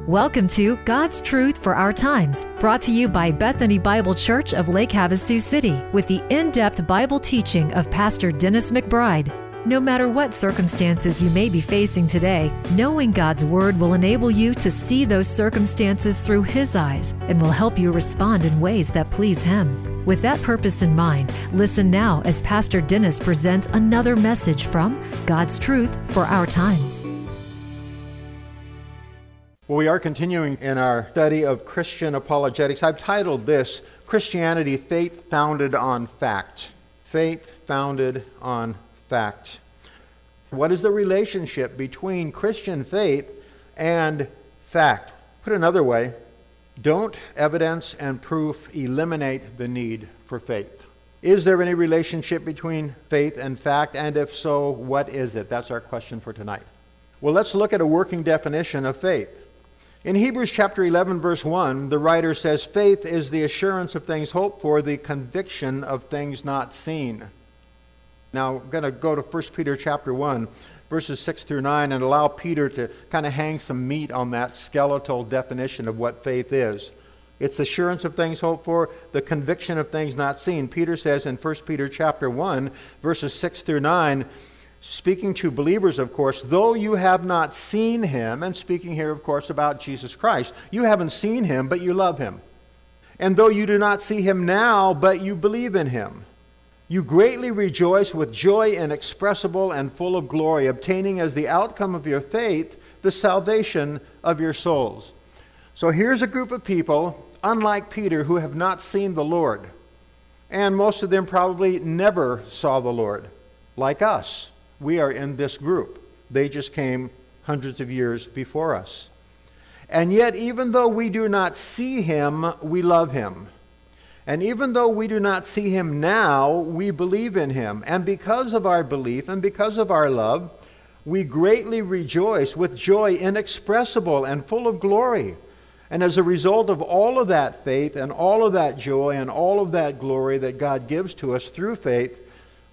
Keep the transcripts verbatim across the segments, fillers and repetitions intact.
Welcome to God's Truth for Our Times, brought to you by Bethany Bible Church of Lake Havasu City, with the in-depth Bible teaching of Pastor Dennis McBride. No matter what circumstances you may be facing today, knowing God's Word will enable you to see those circumstances through His eyes and will help you respond in ways that please Him. With that purpose in mind, listen now as Pastor Dennis presents another message from God's Truth for Our Times. Well, we are continuing in our study of Christian apologetics. I've titled this, Christianity, Faith Founded on Fact. Faith Founded on Fact. What is the relationship between Christian faith and fact? Put another way, don't evidence and proof eliminate the need for faith? Is there any relationship between faith and fact? And if so, what is it? That's our question for tonight. Well, let's look at a working definition of faith. In Hebrews chapter eleven, verse one, the writer says, faith is the assurance of things hoped for, the conviction of things not seen. Now, I'm going to go to First Peter chapter one, verses six through nine, and allow Peter to kind of hang some meat on that skeletal definition of what faith is. It's assurance of things hoped for, the conviction of things not seen. Peter says in First Peter chapter one, verses six through nine, speaking to believers, of course, though you have not seen him, and speaking here, of course, about Jesus Christ. You haven't seen him, but you love him. And though you do not see him now, but you believe in him, you greatly rejoice with joy inexpressible and full of glory, obtaining as the outcome of your faith the salvation of your souls. So here's a group of people, unlike Peter, who have not seen the Lord. And most of them probably never saw the Lord, like us. We are in this group. They just came hundreds of years before us. And yet, even though we do not see him, we love him. And even though we do not see him now, we believe in him. And because of our belief and because of our love, we greatly rejoice with joy inexpressible and full of glory. And as a result of all of that faith and all of that joy and all of that glory that God gives to us through faith,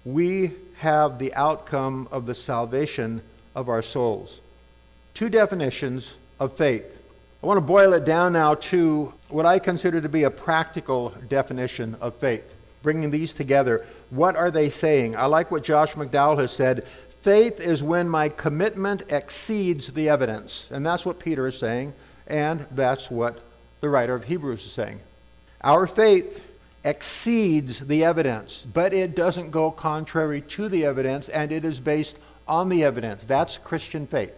we have the outcome of the salvation of our souls. Two definitions of faith. I want to boil it down now to what I consider to be a practical definition of faith. Bringing these together, what are they saying? I like what Josh McDowell has said. Faith is when my commitment exceeds the evidence. And that's what Peter is saying, and that's what the writer of Hebrews is saying. Our faith exceeds the evidence, but it doesn't go contrary to the evidence, and it is based on the evidence. That's Christian faith.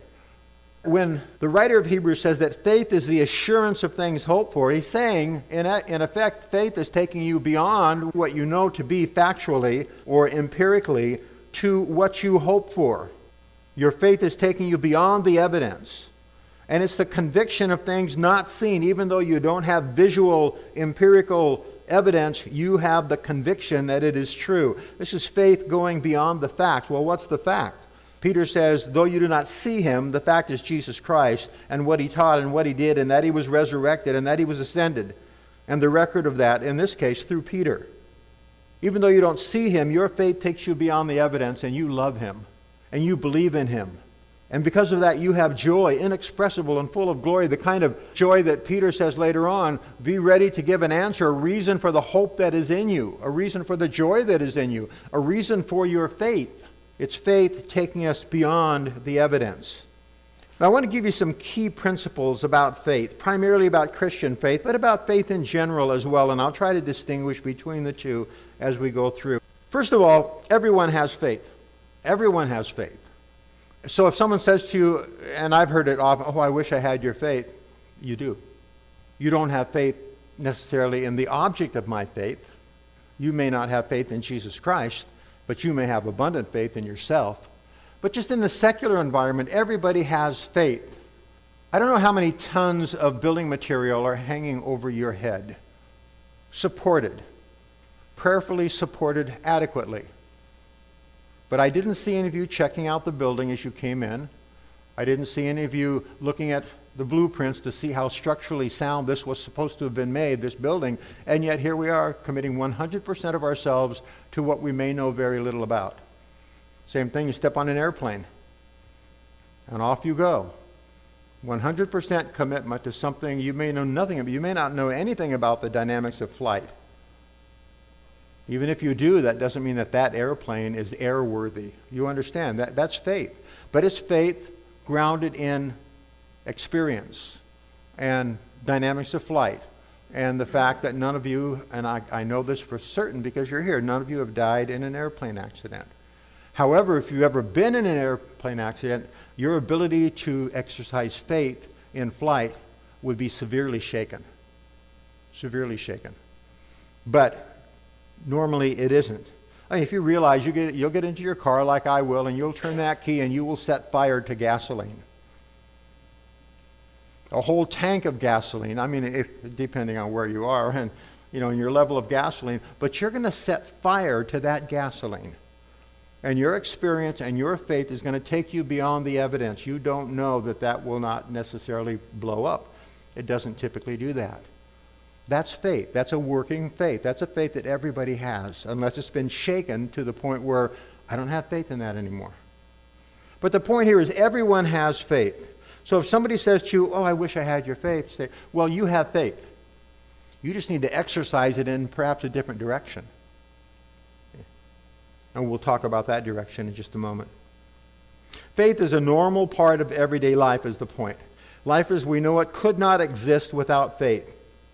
When the writer of Hebrews says that faith is the assurance of things hoped for, he's saying, in, a, in effect, faith is taking you beyond what you know to be factually or empirically to what you hope for. Your faith is taking you beyond the evidence. And it's the conviction of things not seen. Even though you don't have visual, empirical evidence, you have the conviction that it is true. This is faith going beyond the facts. Well, what's the fact? Peter says, though you do not see him, the fact is Jesus Christ and what he taught and what he did, and that he was resurrected and that he was ascended. And the record of that, in this case, through Peter. Even though you don't see him, your faith takes you beyond the evidence, and you love him and you believe in him. And because of that, you have joy, inexpressible and full of glory, the kind of joy that Peter says later on, be ready to give an answer, a reason for the hope that is in you, a reason for the joy that is in you, a reason for your faith. It's faith taking us beyond the evidence. Now, I want to give you some key principles about faith, primarily about Christian faith, but about faith in general as well, and I'll try to distinguish between the two as we go through. First of all, everyone has faith. Everyone has faith. So if someone says to you, and I've heard it often, oh, I wish I had your faith, you do. You don't have faith necessarily in the object of my faith. You may not have faith in Jesus Christ, but you may have abundant faith in yourself. But just in the secular environment, everybody has faith. I don't know how many tons of building material are hanging over your head, supported, prayerfully supported adequately. But I didn't see any of you checking out the building as you came in. I didn't see any of you looking at the blueprints to see how structurally sound this was supposed to have been made, this building. And yet here we are committing one hundred percent of ourselves to what we may know very little about. Same thing, you step on an airplane and off you go. one hundred percent commitment to something you may know nothing about. You may not know anything about the dynamics of flight. Even if you do, that doesn't mean that that airplane is airworthy. You understand that that's faith. But it's faith grounded in experience and dynamics of flight. And the fact that none of you, and I, I know this for certain because you're here, none of you have died in an airplane accident. However, if you've ever been in an airplane accident, your ability to exercise faith in flight would be severely shaken. Severely shaken. But normally it isn't. I mean, if you realize you get, you'll get into your car like I will, and you'll turn that key and you will set fire to gasoline. A whole tank of gasoline. I mean, if, depending on where you are and you know, and your level of gasoline, but you're going to set fire to that gasoline. And your experience and your faith is going to take you beyond the evidence. You don't know that that will not necessarily blow up. It doesn't typically do that. That's faith. That's a working faith. That's a faith that everybody has, unless it's been shaken to the point where I don't have faith in that anymore. But the point here is everyone has faith. So if somebody says to you, oh, I wish I had your faith, say, well, you have faith. You just need to exercise it in perhaps a different direction. And we'll talk about that direction in just a moment. Faith is a normal part of everyday life is the point. Life as we know it could not exist without faith.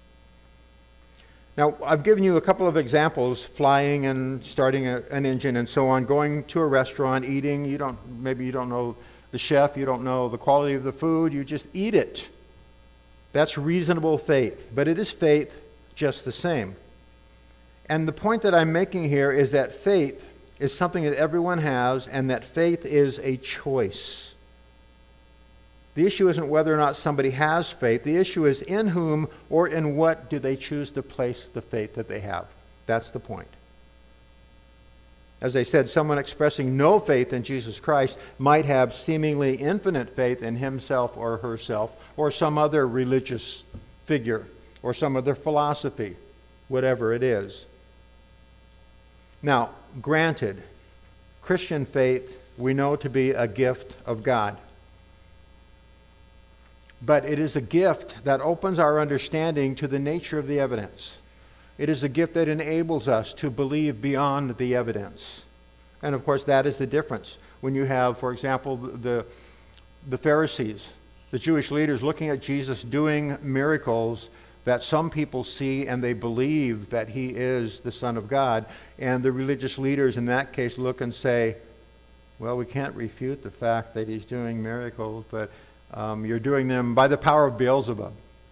Now, I've given you a couple of examples, flying and starting a, an engine and so on, going to a restaurant, eating. You don't, maybe you don't know the chef, you don't know the quality of the food, you just eat it. That's reasonable faith, but it is faith just the same. And the point that I'm making here is that faith is something that everyone has, and that faith is a choice. The issue isn't whether or not somebody has faith. The issue is in whom or in what do they choose to place the faith that they have. That's the point. As I said, someone expressing no faith in Jesus Christ might have seemingly infinite faith in himself or herself or some other religious figure or some other philosophy, whatever it is. Now, granted, Christian faith we know to be a gift of God. But it is a gift that opens our understanding to the nature of the evidence. It is a gift that enables us to believe beyond the evidence. And of course, that is the difference. When you have, for example, the, the Pharisees, the Jewish leaders looking at Jesus doing miracles that some people see and they believe that he is the Son of God. And the religious leaders in that case look and say, well, we can't refute the fact that he's doing miracles, but um, you're doing them by the power of Beelzebub.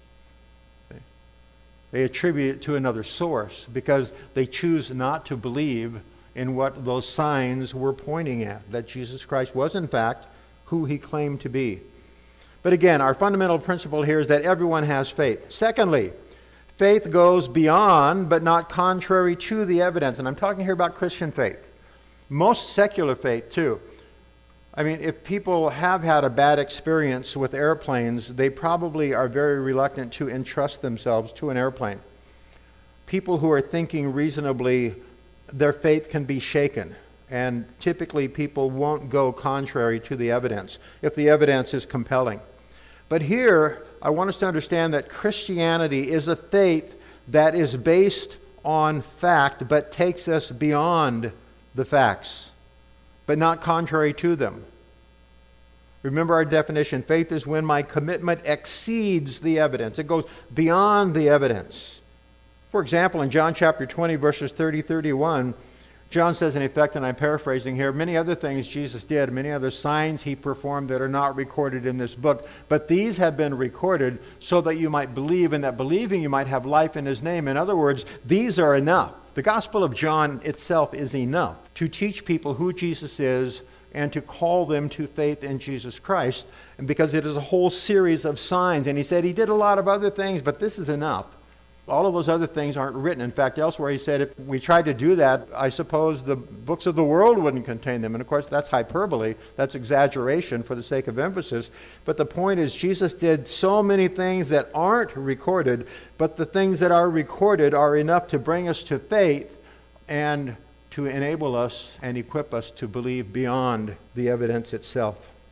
They attribute it to another source because they choose not to believe in what those signs were pointing at, that Jesus Christ was in fact who he claimed to be. But again, our fundamental principle here is that everyone has faith. Secondly, faith goes beyond but not contrary to the evidence. And I'm talking here about Christian faith. Most secular faith too. I mean, if people have had a bad experience with airplanes, they probably are very reluctant to entrust themselves to an airplane. People who are thinking reasonably, their faith can be shaken. And typically people won't go contrary to the evidence if the evidence is compelling. But here, I want us to understand that Christianity is a faith that is based on fact, but takes us beyond the facts, but not contrary to them. Remember our definition. Faith is when my commitment exceeds the evidence. It goes beyond the evidence. For example, in John chapter twenty, verses thirty, thirty-one, John says in effect, and I'm paraphrasing here, many other things Jesus did, many other signs he performed that are not recorded in this book, but these have been recorded so that you might believe, and that believing you might have life in his name. In other words, these are enough. The Gospel of John itself is enough to teach people who Jesus is and to call them to faith in Jesus Christ, and because it is a whole series of signs. And he said he did a lot of other things, but this is enough. All of those other things aren't written. In fact, elsewhere he said if we tried to do that, I suppose the books of the world wouldn't contain them. And of course, that's hyperbole. That's exaggeration for the sake of emphasis. But the point is, Jesus did so many things that aren't recorded, but the things that are recorded are enough to bring us to faith and to enable us and equip us to believe beyond the evidence itself.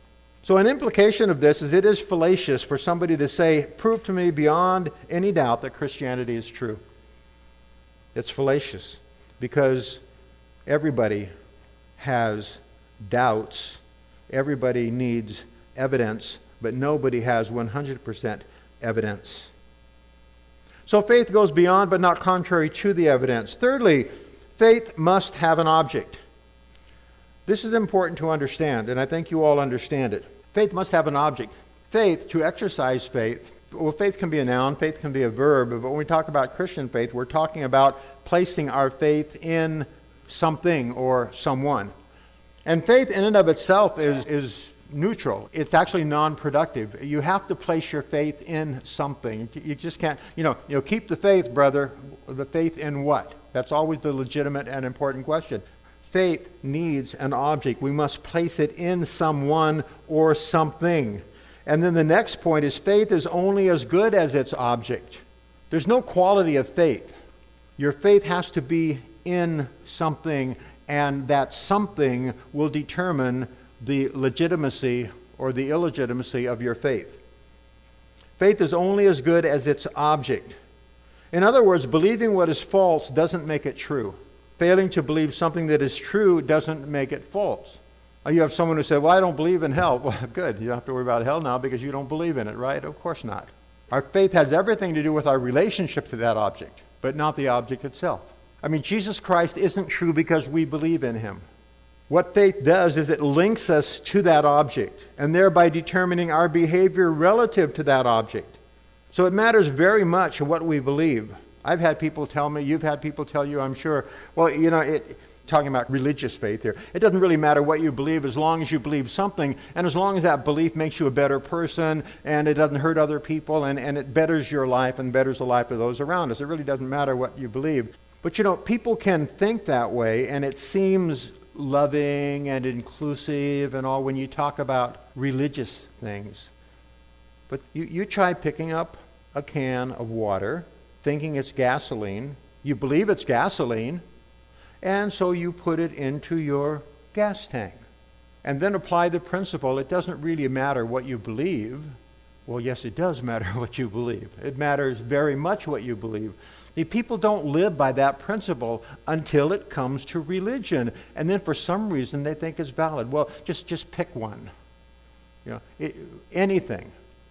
So an implication of this is it is fallacious for somebody to say, prove to me beyond any doubt that Christianity is true. It's fallacious because everybody has doubts. Everybody needs evidence, but nobody has one hundred percent evidence. So faith goes beyond but not contrary to the evidence. Thirdly, faith must have an object. This is important to understand, and I think you all understand it. Faith must have an object. Faith, to exercise faith, well, faith can be a noun, faith can be a verb, but when we talk about Christian faith, we're talking about placing our faith in something or someone. And faith in and of itself is, is neutral. It's actually non-productive. You have to place your faith in something. You just can't, you know, you know, keep the faith, brother. The faith in what? That's always the legitimate and important question. Faith needs an object. We must place it in someone or something. And then the next point is faith is only as good as its object. There's no quality of faith. Your faith has to be in something, and that something will determine the legitimacy or the illegitimacy of your faith. Faith is only as good as its object. In other words, believing what is false doesn't make it true. Failing to believe something that is true doesn't make it false. You have someone who said, well, I don't believe in hell. Well, good. You don't have to worry about hell now because you don't believe in it, right? Of course not. Our faith has everything to do with our relationship to that object, but not the object itself. I mean, Jesus Christ isn't true because we believe in him. What faith does is it links us to that object and thereby determining our behavior relative to that object. So it matters very much what we believe. I've had people tell me, you've had people tell you, I'm sure, well, you know, it, talking about religious faith here, it doesn't really matter what you believe as long as you believe something, and as long as that belief makes you a better person, and it doesn't hurt other people, and, and it betters your life and betters the life of those around us. It really doesn't matter what you believe. But you know, people can think that way, and it seems loving and inclusive and all when you talk about religious things. But you, you try picking up a can of water, thinking it's gasoline. You believe it's gasoline, and so you put it into your gas tank. And then apply the principle, it doesn't really matter what you believe. Well, yes, it does matter what you believe. It matters very much what you believe. The people don't live by that principle until it comes to religion. And then for some reason they think it's valid. Well, just, just pick one. You know, it, anything.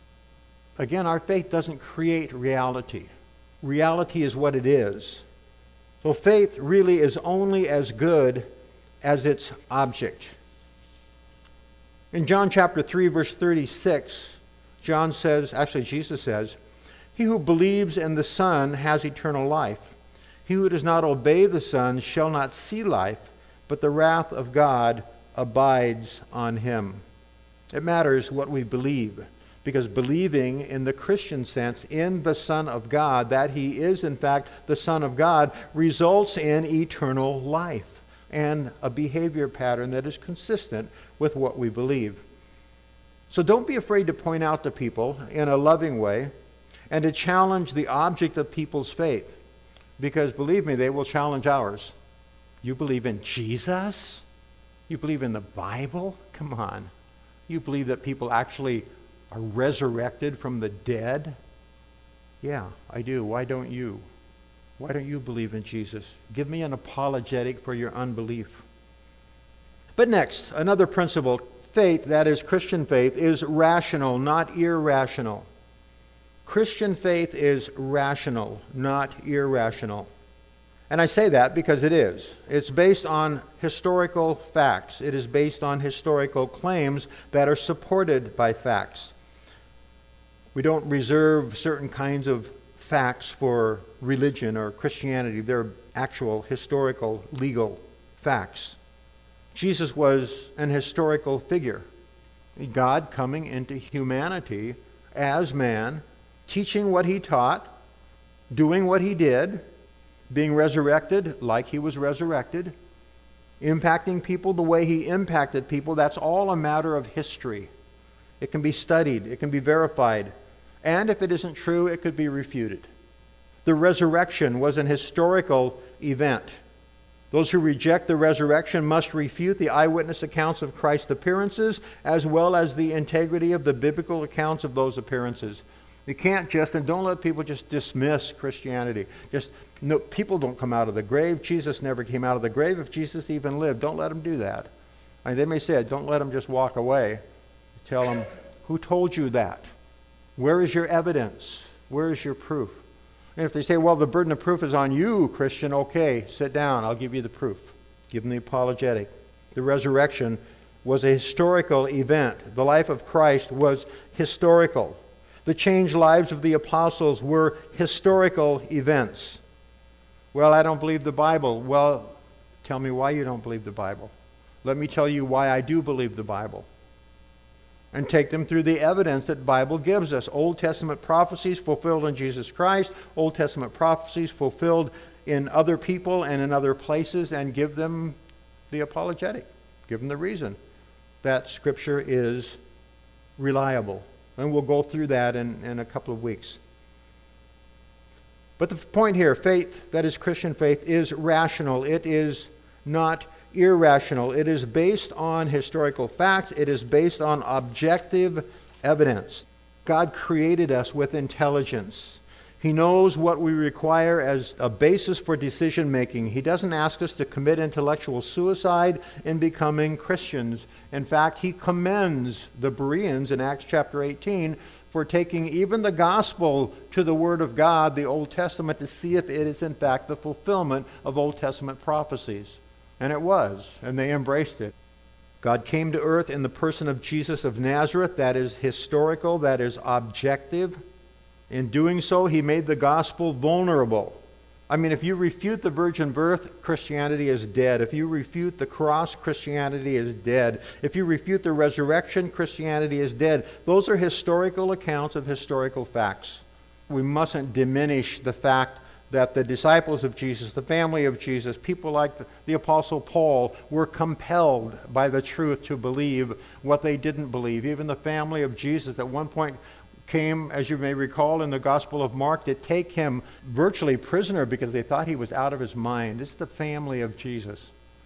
Again, our faith doesn't create reality. Reality is what it is. So faith really is only as good as its object. In John chapter three, verse thirty-six, John says, actually Jesus says, "He who believes in the Son has eternal life. He who does not obey the Son shall not see life, but the wrath of God abides on him." It matters what we believe. Because believing in the Christian sense in the Son of God, that he is in fact the Son of God, results in eternal life and a behavior pattern that is consistent with what we believe. So don't be afraid to point out to people in a loving way and to challenge the object of people's faith. Because believe me, they will challenge ours. You believe in Jesus? You believe in the Bible? Come on. You believe that people actually are resurrected from the dead? Yeah, I do. Why don't you? Why don't you believe in Jesus? Give me an apologetic for your unbelief. But next, another principle, faith, that is Christian faith, is rational, not irrational. Christian faith is rational, not irrational. And I say that because it is. It's based on historical facts. It is based on historical claims that are supported by facts. We don't reserve certain kinds of facts for religion or Christianity. They're actual historical, legal facts. Jesus was an historical figure. God coming into humanity as man, teaching what he taught, doing what he did, being resurrected like he was resurrected, impacting people the way he impacted people. That's all a matter of history. It can be studied. It can be verified. And if it isn't true, it could be refuted. The resurrection was an historical event. Those who reject the resurrection must refute the eyewitness accounts of Christ's appearances as well as the integrity of the biblical accounts of those appearances. You can't just, and don't let people just dismiss Christianity. Just, no, people don't come out of the grave. Jesus never came out of the grave. If Jesus even lived, don't let them do that. I mean, they may say it, don't let them just walk away. Tell them, who told you that? Where is your evidence? Where is your proof? And if they say, well, the burden of proof is on you, Christian, okay, sit down, I'll give you the proof. Give them the apologetic. The resurrection was a historical event. The life of Christ was historical. The changed lives of the apostles were historical events. Well, I don't believe the Bible. Well, tell me why you don't believe the Bible. Let me tell you why I do believe the Bible. And take them through the evidence that the Bible gives us. Old Testament prophecies fulfilled in Jesus Christ, Old Testament prophecies fulfilled in other people and in other places, and give them the apologetic. Give them the reason that Scripture is reliable. And we'll go through that in, in a couple of weeks. But the point here, faith, that is Christian faith, is rational. It is not irrational. It is based on historical facts. It is based on objective evidence. God created us with intelligence. He knows what we require as a basis for decision making. He doesn't ask us to commit intellectual suicide in becoming Christians. In fact, he commends the Bereans in Acts chapter eighteen for taking even the gospel to the Word of God, the Old Testament, to see if it is in fact the fulfillment of Old Testament prophecies. And it was, and they embraced it. God came to earth in the person of Jesus of Nazareth. That is historical, that is objective. In doing so, he made the gospel vulnerable. I mean, if you refute the virgin birth, Christianity is dead. If you refute the cross, Christianity is dead. If you refute the resurrection, Christianity is dead. Those are historical accounts of historical facts. We mustn't diminish the fact that the disciples of Jesus, the family of Jesus, people like the, the Apostle Paul were compelled by the truth to believe what they didn't believe. Even the family of Jesus at one point came, as you may recall in the Gospel of Mark, to take him virtually prisoner because they thought he was out of his mind. It's the family of Jesus.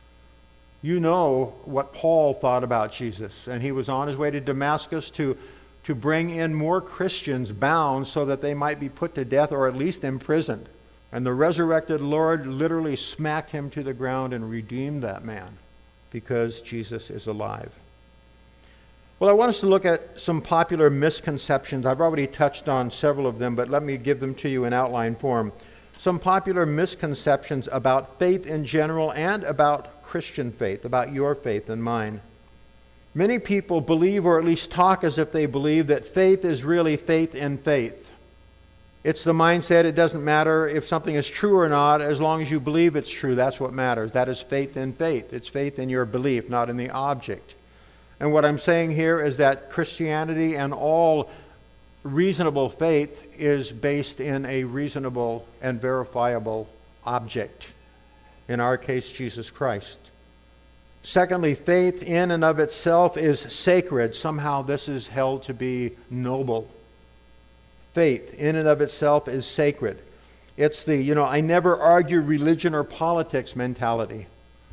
You know what Paul thought about Jesus, and he was on his way to Damascus to, to bring in more Christians bound so that they might be put to death or at least imprisoned. And the resurrected Lord literally smacked him to the ground and redeemed that man because Jesus is alive. Well, I want us to look at some popular misconceptions. I've already touched on several of them, but let me give them to you in outline form. Some popular misconceptions about faith in general and about Christian faith, about your faith and mine. Many people believe, or at least talk as if they believe, that faith is really faith in faith. It's the mindset, it doesn't matter if something is true or not, as long as you believe it's true, that's what matters. That is faith in faith. It's faith in your belief, not in the object. And what I'm saying here is that Christianity and all reasonable faith is based in a reasonable and verifiable object. In our case, Jesus Christ. Secondly, faith in and of itself is sacred. Somehow this is held to be noble. Faith in and of itself is sacred. It's the, you know, I never argue religion or politics mentality.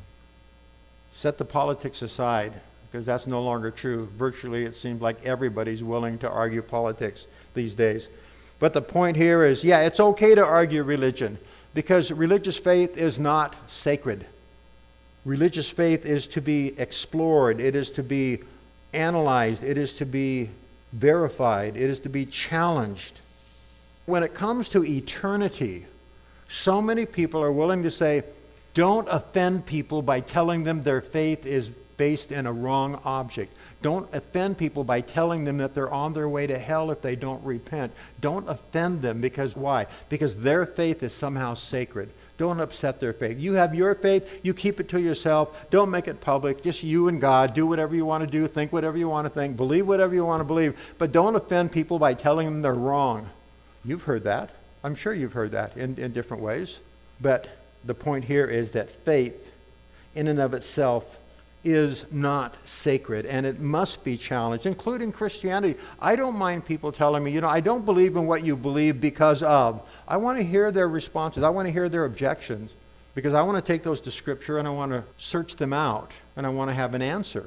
Set the politics aside, because that's no longer true. Virtually, it seems like everybody's willing to argue politics these days. But the point here is, yeah, it's okay to argue religion, because religious faith is not sacred. Religious faith is to be explored. It is to be analyzed. It is to be verified. It is to be challenged. When it comes to eternity, so many people are willing to say, don't offend people by telling them their faith is based in a wrong object. Don't offend people by telling them that they're on their way to hell if they don't repent. Don't offend them because why? Because their faith is somehow sacred. Don't upset their faith. You have your faith, you keep it to yourself. Don't make it public. Just you and God. Do whatever you want to do. Think whatever you want to think. Believe whatever you want to believe. But don't offend people by telling them they're wrong. You've heard that. I'm sure you've heard that in, in different ways. But the point here is that faith in and of itself is not sacred, and it must be challenged, including Christianity. I don't mind people telling me, you know, I don't believe in what you believe because of. I want to hear their responses. I want to hear their objections. because I want to take those to Scripture and I want to search them out and I want to have an answer.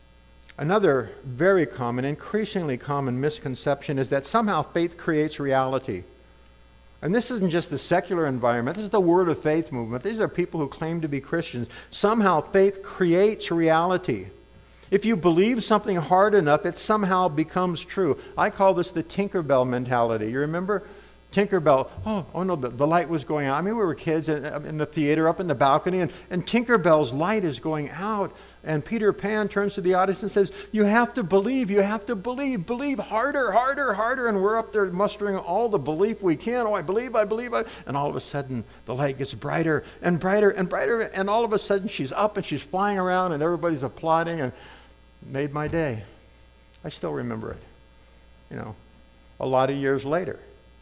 Another very common, increasingly common misconception is that somehow faith creates reality. And this isn't just the secular environment. This is the Word of Faith movement. These are people who claim to be Christians. Somehow faith creates reality. If you believe something hard enough, it somehow becomes true. I call this the Tinkerbell mentality. You remember? Tinkerbell, oh, oh no, the, the light was going out. I mean, we were kids in, in the theater up in the balcony, and, and Tinkerbell's light is going out. And Peter Pan turns to the audience and says, you have to believe, you have to believe, believe harder, harder, harder. And we're up there mustering all the belief we can. Oh, I believe, I believe. I... And all of a sudden, the light gets brighter and brighter and brighter. And all of a sudden, she's up and she's flying around and everybody's applauding, and made my day. I still remember it, you know, a lot of years later.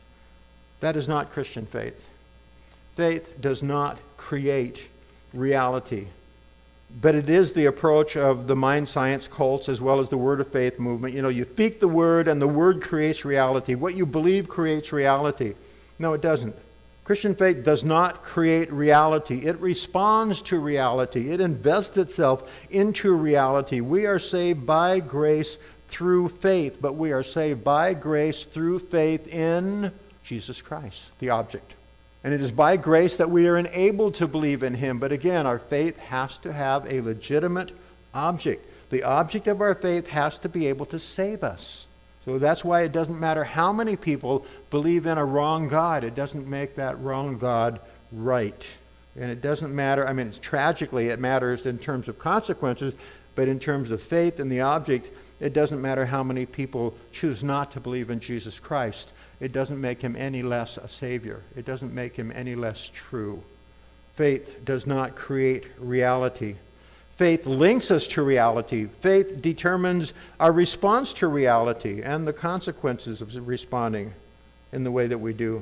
That is not Christian faith. Faith does not create reality. But it is the approach of the mind science cults as well as the Word of Faith movement. You know, you speak the Word and the Word creates reality. What you believe creates reality. No, it doesn't. Christian faith does not create reality. It responds to reality. It invests itself into reality. We are saved by grace through faith, but we are saved by grace through faith in Jesus Christ, the object. And it is by grace that we are enabled to believe in Him. But again, our faith has to have a legitimate object. The object of our faith has to be able to save us. So that's why it doesn't matter how many people believe in a wrong God. It doesn't make that wrong God right. And it doesn't matter, I mean, it's, tragically it matters in terms of consequences, but in terms of faith and the object, it doesn't matter how many people choose not to believe in Jesus Christ. It doesn't make Him any less a Savior. It doesn't make Him any less true. Faith does not create reality. Faith links us to reality. Faith determines our response to reality and the consequences of responding in the way that we do.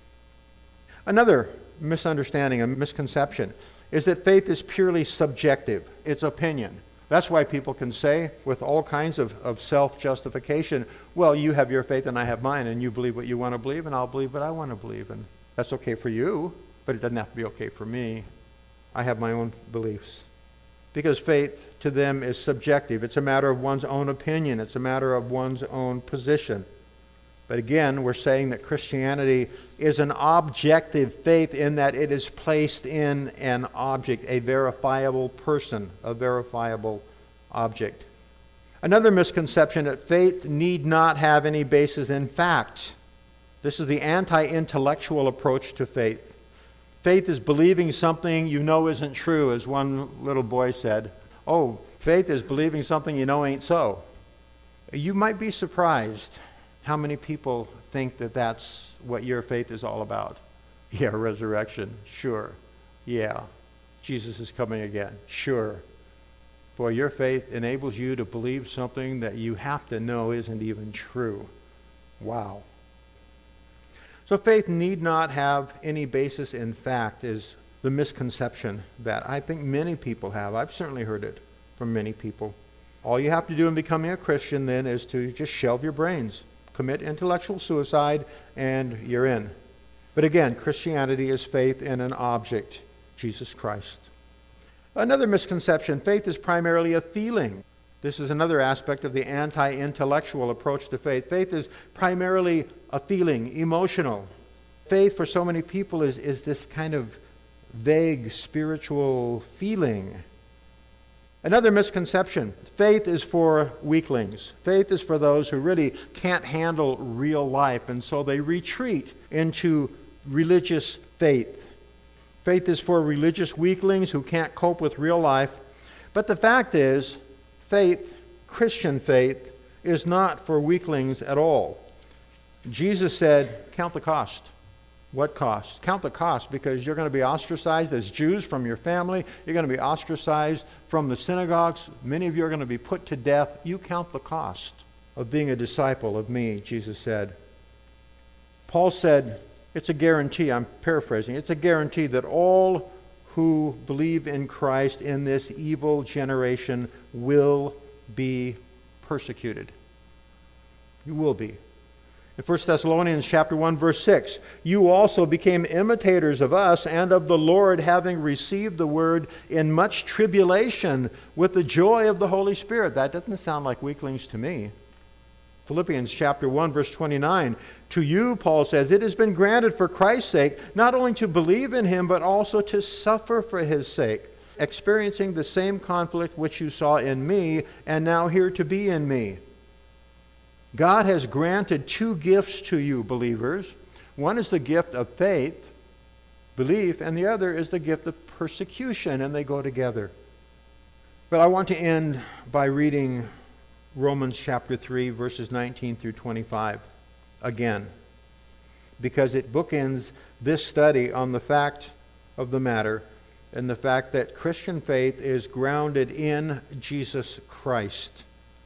Another misunderstanding, a misconception, is that faith is purely subjective. It's opinion. That's why people can say, with all kinds of, of self-justification, well, you have your faith and I have mine, and you believe what you want to believe, and I'll believe what I want to believe. And that's okay for you, but it doesn't have to be okay for me. I have my own beliefs. Because faith to them is subjective. It's a matter of one's own opinion. It's a matter of one's own position. But again, we're saying that Christianity is an objective faith in that it is placed in an object, a verifiable person, a verifiable object. Another misconception that faith need not have any basis in fact. This is the anti-intellectual approach to faith. Faith is believing something you know isn't true, as one little boy said. Oh, faith is believing something you know ain't so. You might be surprised how many people think that that's what your faith is all about. Yeah, resurrection, sure. Yeah, Jesus is coming again, sure. Boy, your faith enables you to believe something that you have to know isn't even true. Wow. So faith need not have any basis in fact is the misconception that I think many people have. I've certainly heard it from many people. All you have to do in becoming a Christian then is to just shelve your brains, commit intellectual suicide, and you're in. But again, Christianity is faith in an object, Jesus Christ. Another misconception, faith is primarily a feeling. This is another aspect of the anti-intellectual approach to faith. Faith is primarily a feeling, emotional. Faith for so many people is, is this kind of vague spiritual feeling. Another misconception, faith is for weaklings. Faith is for those who really can't handle real life, and so they retreat into religious faith. Faith is for religious weaklings who can't cope with real life. But the fact is, faith, Christian faith, is not for weaklings at all. Jesus said, count the cost. What cost? Count the cost, because you're going to be ostracized as Jews from your family. You're going to be ostracized from the synagogues. Many of you are going to be put to death. You count the cost of being a disciple of me, Jesus said. Paul said, it's a guarantee, I'm paraphrasing, it's a guarantee that all who believe in Christ in this evil generation will be persecuted. You will be. In First Thessalonians chapter one, verse six, you also became imitators of us and of the Lord, having received the word in much tribulation with the joy of the Holy Spirit. That doesn't sound like weaklings to me. Philippians chapter one, verse twenty-nine, to you, Paul says, it has been granted for Christ's sake, not only to believe in him, but also to suffer for his sake, experiencing the same conflict which you saw in me, and now here to be in me. God has granted two gifts to you, believers. One is the gift of faith, belief, and the other is the gift of persecution, and they go together. But I want to end by reading Romans chapter three, verses nineteen through twenty-five again, because it bookends this study on the fact of the matter and the fact that Christian faith is grounded in Jesus Christ.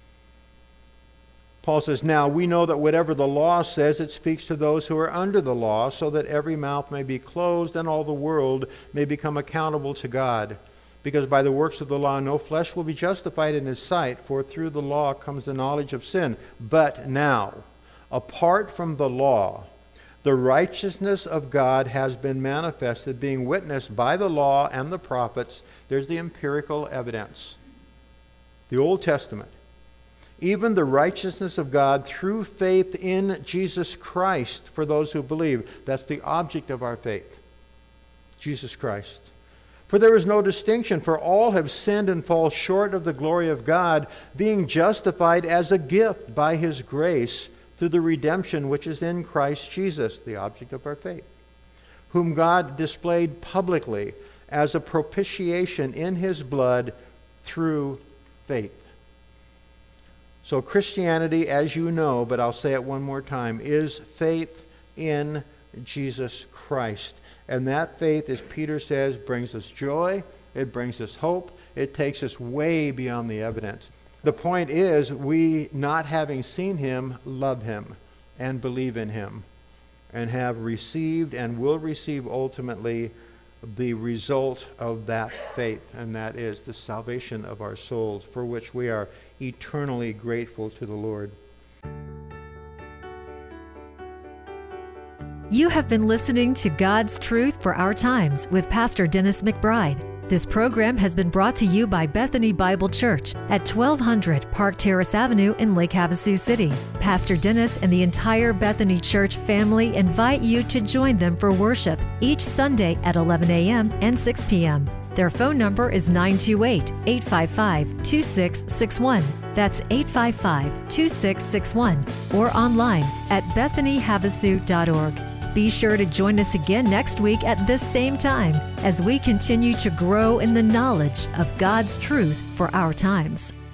Paul says, now we know that whatever the law says, it speaks to those who are under the law, so that every mouth may be closed and all the world may become accountable to God. Because by the works of the law no flesh will be justified in his sight, for through the law comes the knowledge of sin. But now, apart from the law, the righteousness of God has been manifested, being witnessed by the law and the prophets. There's the empirical evidence. The Old Testament. Even the righteousness of God through faith in Jesus Christ for those who believe. That's the object of our faith. Jesus Christ. For there is no distinction, for all have sinned and fall short of the glory of God, being justified as a gift by his grace through the redemption which is in Christ Jesus, the object of our faith, whom God displayed publicly as a propitiation in his blood through faith. So Christianity, as you know, but I'll say it one more time, is faith in Jesus Christ. And that faith, as Peter says, brings us joy, it brings us hope, it takes us way beyond the evidence. The point is, we, not having seen him, love him and believe in him and have received and will receive ultimately the result of that faith, and that is the salvation of our souls, for which we are eternally grateful to the Lord. You have been listening to God's Truth for Our Times with Pastor Dennis McBride. This program has been brought to you by Bethany Bible Church at twelve hundred Park Terrace Avenue in Lake Havasu City. Pastor Dennis and the entire Bethany Church family invite you to join them for worship each Sunday at eleven a.m. and six p.m. Their phone number is nine two eight, eight five five, two six six one. That's eight five five, two six six one, or online at bethany havasu dot org. Be sure to join us again next week at this same time as we continue to grow in the knowledge of God's truth for our times.